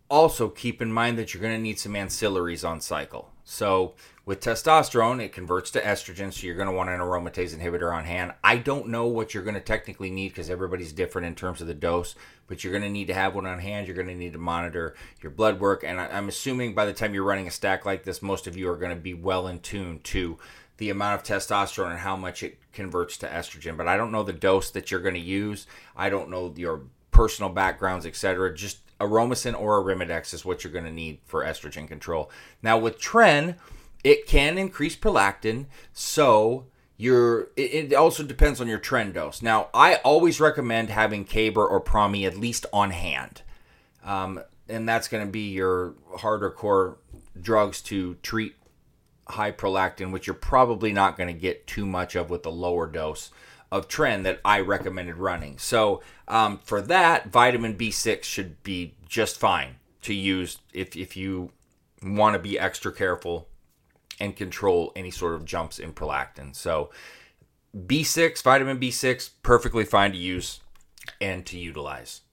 also keep in mind that you're going to need some ancillaries on cycle. So with testosterone, it converts to estrogen, so you're going to want an aromatase inhibitor on hand. I don't know what you're going to technically need because everybody's different in terms of the dose, but you're going to need to have one on hand. You're going to need to monitor your blood work, and I'm assuming by the time you're running a stack like this, most of you are going to be well in tune to the amount of testosterone and how much it converts to estrogen. But I don't know the dose that you're going to use. I don't know your personal backgrounds, etc. Just Aromasin or Arimidex is what you're going to need for estrogen control. Now with Tren, it can increase prolactin, so it also depends on your Tren dose. Now, I always recommend having Caber or Promi at least on hand. And that's going to be your harder core drugs to treat high prolactin, which you're probably not going to get too much of with the lower dose of Tren that I recommended running. So for that, vitamin B6 should be just fine to use if you want to be extra careful and control any sort of jumps in prolactin. So B6, vitamin B6, perfectly fine to use and to utilize.